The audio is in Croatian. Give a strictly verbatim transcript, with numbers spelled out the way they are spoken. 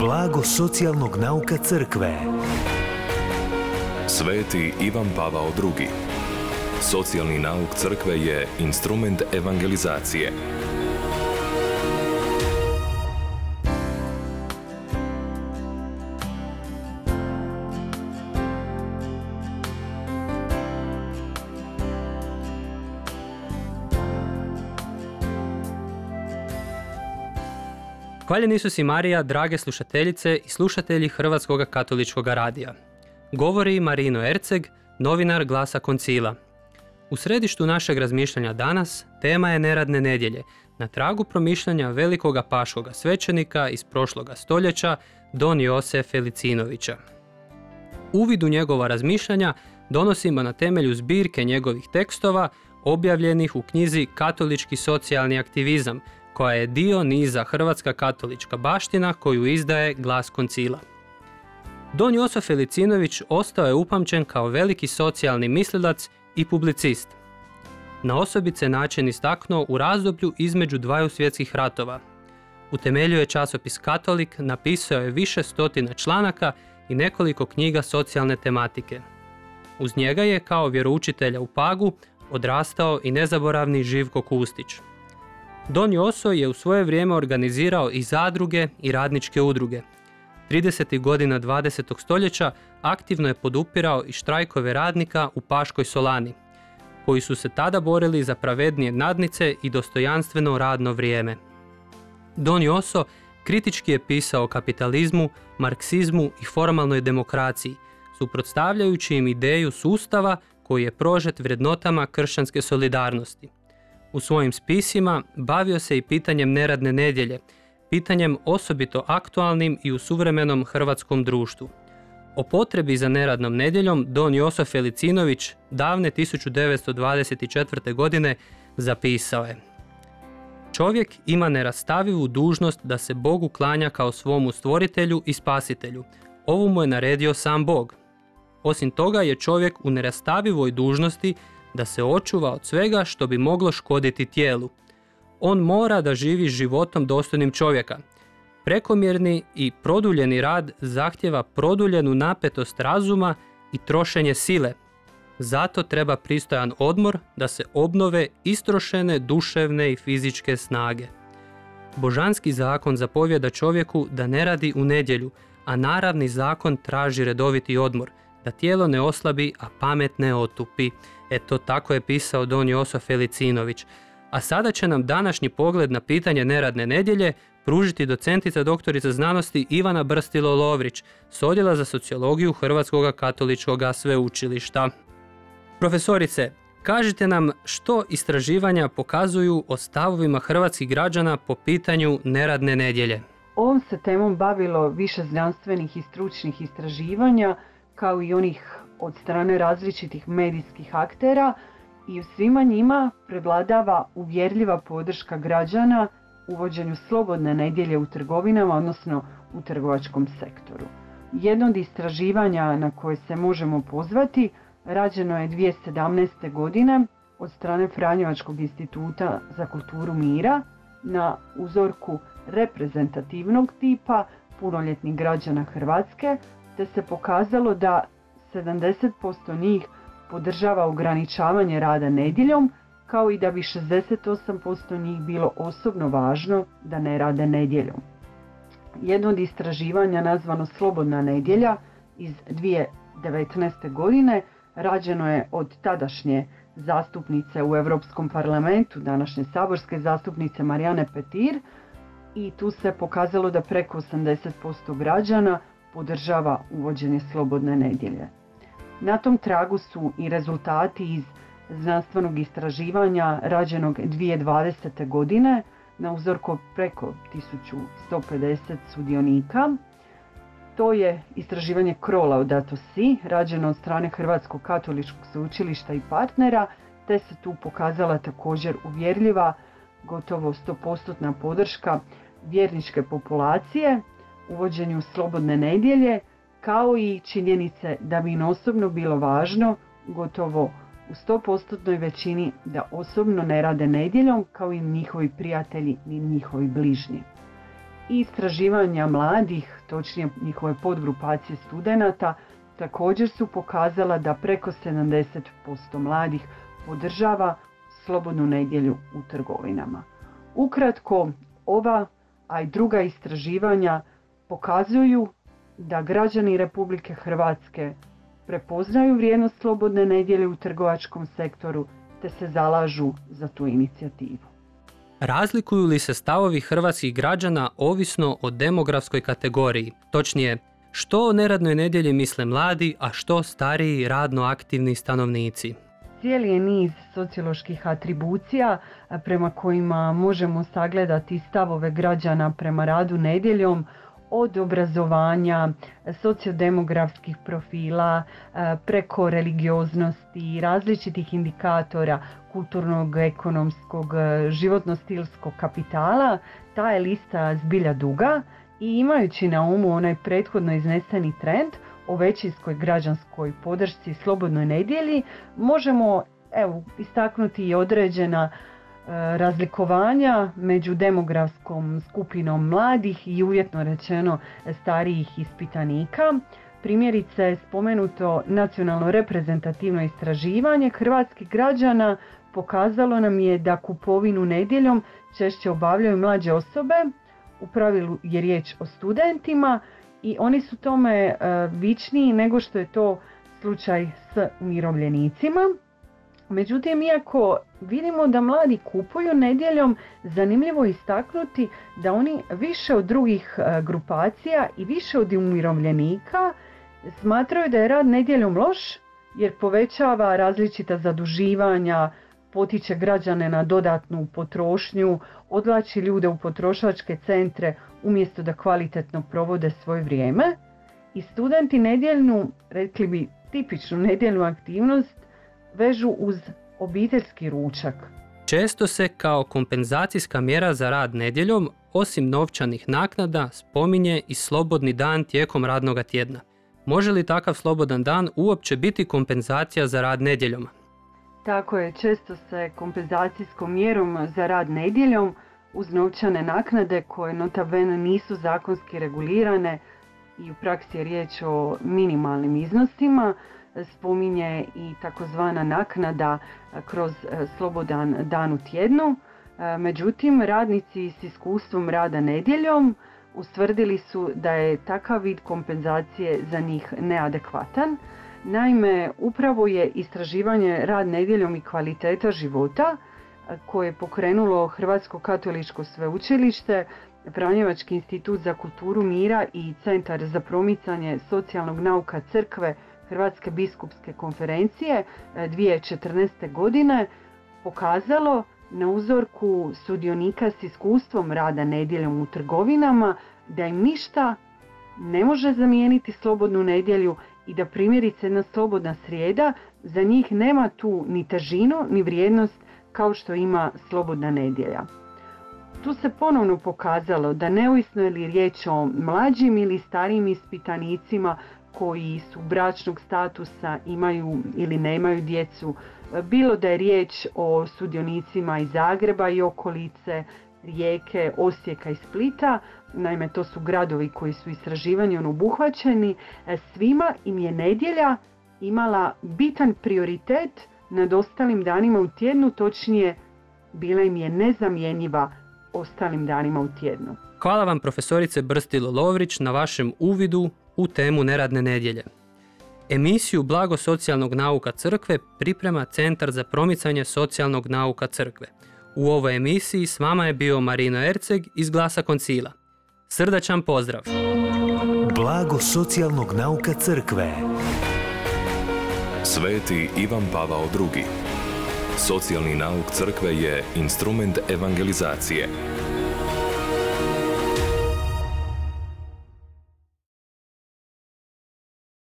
Blago socijalnog nauka crkve. Sveti Ivan Pavao drugi. Socijalni nauk crkve je instrument evangelizacije. Hvaljen Isus i Marija, drage slušateljice i slušatelji Hrvatskog katoličkog radija. Govori Marino Erceg, novinar Glasa Koncila. U središtu našeg razmišljanja danas tema je neradne nedjelje, na tragu promišljanja velikoga paškoga svećenika iz prošloga stoljeća, Don Jose Felicinovića. Uvid u njegova razmišljanja donosimo na temelju zbirke njegovih tekstova objavljenih u knjizi Katolički socijalni aktivizam, koja je dio niza Hrvatska katolička baština koju izdaje Glas Koncila. Don Joso Felicinović ostao je upamćen kao veliki socijalni mislilac i publicist. Na osobice način istaknuo u razdoblju između dvaju svjetskih ratova. Utemeljio je časopis Katolik, napisao je više stotina članaka i nekoliko knjiga socijalne tematike. Uz njega je kao vjeroučitelja u Pagu odrastao i nezaboravni Živko Kustić. Don Joso je u svoje vrijeme organizirao i zadruge i radničke udruge. tridesetih godina dvadesetog stoljeća aktivno je podupirao i štrajkove radnika u Paškoj Solani, koji su se tada borili za pravednije nadnice i dostojanstveno radno vrijeme. Don Joso kritički je pisao o kapitalizmu, marksizmu i formalnoj demokraciji, suprotstavljajući im ideju sustava koji je prožet vrednotama kršćanske solidarnosti. U svojim spisima bavio se i pitanjem neradne nedjelje, pitanjem osobito aktualnim i u suvremenom hrvatskom društvu. O potrebi za neradnom nedjeljom Don Joso Felicinović davne tisuću devetsto dvadeset četvrte. godine zapisao je: Čovjek ima nerastavivu dužnost da se Bogu klanja kao svomu stvoritelju i spasitelju. Ovu mu je naredio sam Bog. Osim toga je čovjek u nerastavivoj dužnosti da se očuva od svega što bi moglo škoditi tijelu. On mora da živi životom dostojnim čovjeka. Prekomjerni i produljeni rad zahtjeva produljenu napetost razuma i trošenje sile. Zato treba pristojan odmor da se obnove istrošene duševne i fizičke snage. Božanski zakon zapovjeda čovjeku da ne radi u nedjelju, a naravni zakon traži redoviti odmor, da tijelo ne oslabi, a pamet ne otupi. Eto, tako je pisao Don Joso Felicinović. A sada će nam današnji pogled na pitanje neradne nedjelje pružiti docentica doktorica znanosti Ivana Brstilo-Lovrić s Odjela za sociologiju Hrvatskog katoličkog sveučilišta. Profesorice, kažite nam što istraživanja pokazuju o stavovima hrvatskih građana po pitanju neradne nedjelje. Ovom se temom bavilo više znanstvenih i stručnih istraživanja, kao i onih od strane različitih medijskih aktera, i u svima njima prevladava uvjerljiva podrška građana uvođenju slobodne nedjelje u trgovinama, odnosno u trgovačkom sektoru. Jedno od istraživanja na koje se možemo pozvati rađeno je dvije tisuće sedamnaeste. godine od strane Franjevačkog instituta za kulturu mira na uzorku reprezentativnog tipa punoljetnih građana Hrvatske, te se pokazalo da sedamdeset posto njih podržava ograničavanje rada nedjeljom, kao i da bi šezdeset osam posto njih bilo osobno važno da ne rade nedjeljom. Jedno od istraživanja nazvano Slobodna nedjelja iz dvije tisuće devetnaeste. godine rađeno je od tadašnje zastupnice u Europskom parlamentu, današnje saborske zastupnice Marijane Petir, i tu se pokazalo da preko osamdeset posto građana podržava uvođenje slobodne nedjelje. Na tom tragu su i rezultati iz znanstvenog istraživanja rađenog dvije tisuće dvadesete. godine na uzorku preko tisuću sto pedeset sudionika. To je istraživanje Krola od Atosi, rađeno od strane Hrvatskog katoličkog sveučilišta i partnera, te se tu pokazala također uvjerljiva, gotovo sto posto podrška vjerničke populacije uvođenju slobodne nedjelje, kao i činjenice da bi im osobno bilo važno, gotovo u sto posto većini, da osobno ne rade nedjeljom, kao i njihovi prijatelji i njihovi bližnji. i istraživanja mladih, točnije njihove podgrupacije studenata, također su pokazala da preko sedamdeset posto mladih podržava slobodnu nedjelju u trgovinama. Ukratko, ova, a i druga istraživanja pokazuju da građani Republike Hrvatske prepoznaju vrijednost slobodne nedjelje u trgovačkom sektoru te se zalažu za tu inicijativu. Razlikuju li se stavovi hrvatskih građana ovisno o demografskoj kategoriji? Točnije, što o neradnoj nedjelji misle mladi, a što stariji radno aktivni stanovnici? Cijeli je niz socioloških atribucija prema kojima možemo sagledati stavove građana prema radu nedjeljom, od obrazovanja, sociodemografskih profila, preko religioznosti, različitih indikatora kulturnog, ekonomskog, životno-stilskog kapitala. Ta je lista zbilja duga i imajući na umu onaj prethodno izneseni trend o većinskoj građanskoj podršci slobodnoj nedjelji, možemo evo, istaknuti i određena razlikovanja među demografskom skupinom mladih i uvjetno rečeno starijih ispitanika. Primjerice, spomenuto nacionalno reprezentativno istraživanje hrvatskih građana pokazalo nam je da kupovinu nedjeljom češće obavljaju mlađe osobe, u pravilu je riječ o studentima i oni su tome vičniji nego što je to slučaj s umirovljenicima. Međutim, iako vidimo da mladi kupuju nedjeljom, zanimljivo je istaknuti da oni više od drugih grupacija i više od umirovljenika smatraju da je rad nedjeljom loš jer povećava različita zaduživanja, potiče građane na dodatnu potrošnju, odvlači ljude u potrošačke centre umjesto da kvalitetno provode svoje vrijeme. I studenti nedjeljnu, rekli bi tipičnu nedjeljnu aktivnost, vežu uz obiteljski ručak. Često se kao kompenzacijska mjera za rad nedjeljom, osim novčanih naknada, spominje i slobodni dan tijekom radnog tjedna. Može li takav slobodan dan uopće biti kompenzacija za rad nedjeljom? Tako je, često se kompenzacijskom mjerom za rad nedjeljom uz novčane naknade koje nota bene nisu zakonski regulirane i u praksi je riječ o minimalnim iznosima, spominje i takozvana naknada kroz slobodan dan u tjednu. Međutim, radnici s iskustvom rada nedjeljom ustvrdili su da je takav vid kompenzacije za njih neadekvatan. Naime, upravo je istraživanje rad nedjeljom i kvaliteta života koje je pokrenulo Hrvatsko katoličko sveučilište, Franjevački institut za kulturu mira i Centar za promicanje socijalnog nauka crkve Hrvatske biskupske konferencije dvije tisuće četrnaeste. godine pokazalo na uzorku sudionika s iskustvom rada nedjeljom u trgovinama da im ništa ne može zamijeniti slobodnu nedjelju i da primjerice jedna slobodna srijeda za njih nema tu ni težinu ni vrijednost kao što ima slobodna nedjelja. Tu se ponovno pokazalo da neovisno je li riječ o mlađim ili starijim ispitanicima koji su bračnog statusa, imaju ili nemaju djecu, bilo da je riječ o sudionicima iz Zagreba i okolice, Rijeke, Osijeka i Splita, naime to su gradovi koji su istraživanjem obuhvaćeni, svima im je nedjelja imala bitan prioritet nad ostalim danima u tjednu, točnije bila im je nezamjenjiva ostalim danima u tjednu. Hvala vam profesorice Brstilo-Lovrić na vašem uvidu u temu neradne nedjelje. Emisiju Blago socijalnog nauka crkve priprema Centar za promicanje socijalnog nauka crkve. U ovoj emisiji s vama je bio Marino Erceg iz Glasa Koncila. Srdačan pozdrav! Blago socijalnog nauka crkve. Sveti Ivan Pavao drugi. Socijalni nauk crkve je instrument evangelizacije.